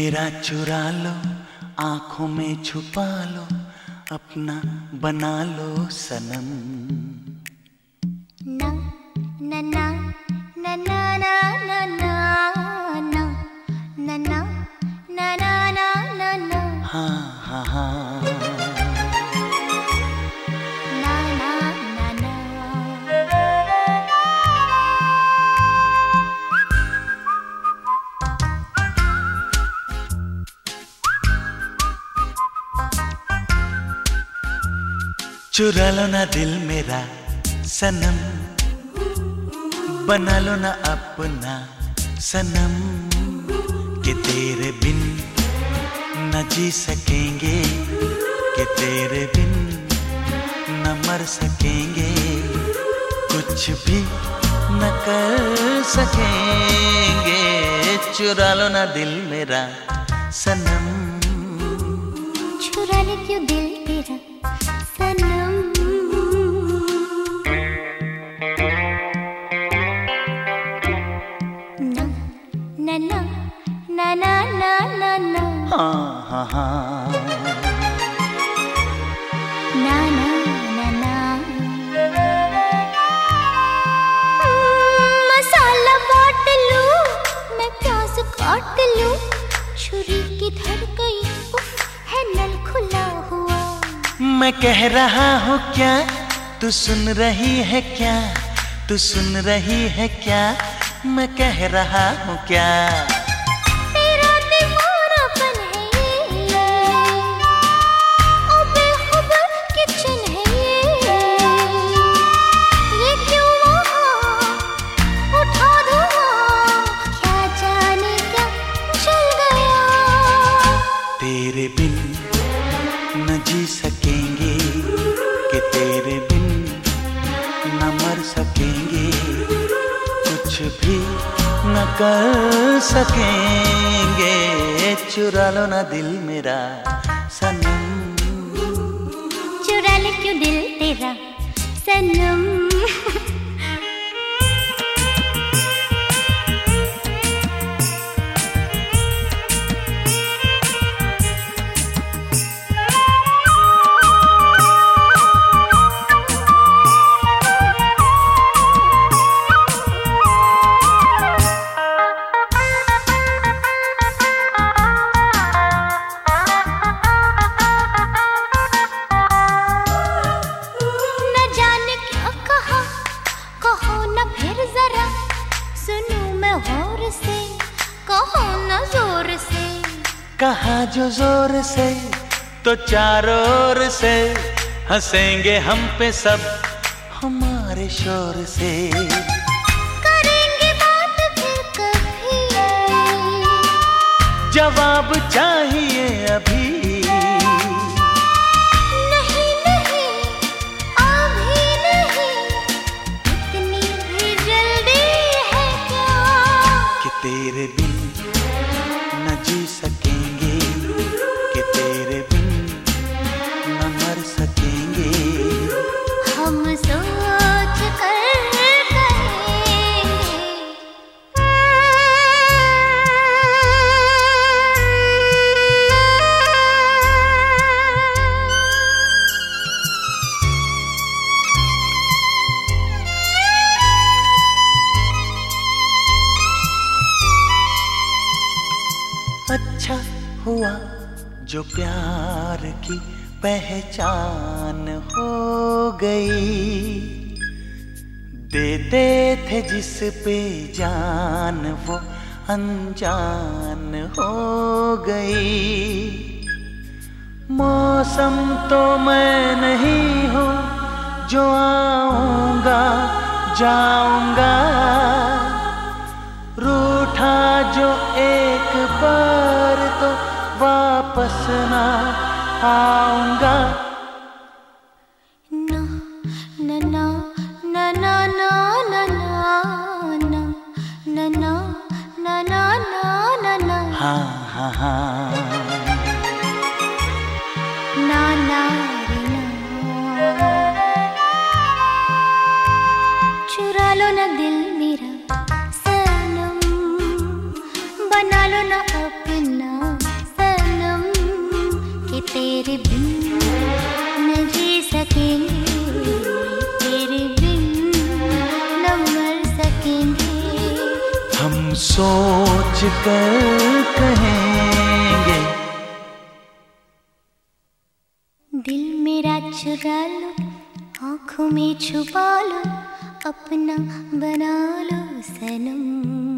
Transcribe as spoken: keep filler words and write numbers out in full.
मेरा चुरा लो, आंखों में छुपा लो, अपना बना लो सनम। ना ना ना ना ना ना ना ना ना ना ना ना ना ना ना हाँ हाँ हाँ ना ना ना ना। चुरा लो ना दिल मेरा सनम, बना लो ना अपना सनम, कि तेरे बिन न जी सकेंगे, कि तेरे बिन न मर सकेंगे, कुछ भी न कर सकेंगे। चुरा लो ना दिल मेरा सनम, चुरा ले क्यों दिल तेरा सनम। ना ना ना ना ना ना ना हाँ हाँ हाँ ना ना ना ना। मसाला बांट लूं, मैं प्याज काट लूं, छुरी की धर गई है नल खुला हुआ। मैं कह रहा हूँ क्या, तू सुन रही है क्या, तू सुन रही है क्या, मैं कह रहा हूँ क्या। तेरा दीवानापन है ये, ओ बेखबर किचन है ये, ये क्यों वहाँ उठा धुआं, क्या जाने क्या जल गया। तेरे बिन न जी सकेंगे, कि तेरे बिन न मर सकेंगे, कुछ भी न कर सकेंगे। चुरा लो ना दिल मेरा सनम, चुरा ले क्यों दिल तेरा सनम। कहो न जोर से, कहा जो जोर से तो चारों ओर से हंसेंगे हम पे सब हमारे शोर से। करेंगे बात फिर कभी, जवाब चाहिए अभी। नहीं नहीं अभी नहीं, इतनी भी जल्दी है क्या, कि तेरे बिन न जी सकेंगे, कि तेरे बिन न मर सकेंगे। हम सोच कर अच्छा हुआ जो प्यार की पहचान हो गई, देते थे जिस पे जान वो अनजान हो गई। मौसम तो मैं नहीं हूँ जो आऊँगा जाऊँगा, रूठा जो एक बार तो वापस ना आऊँगा। ना ना ना ना ना ना ना ना ना ना ना ना ना ना ना ना हाँ हाँ हाँ ना ना रे ना। चुरा लो ना दिल मेरा सनम, बना लो ना अपना तेरे बिन न जी सकेंगे, तेरे बिन न मर सकेंगे। हम सोच कर कहेंगे, दिल मेरा चुरा लो, आँखों में छुपा लो, अपना बना लो सनम।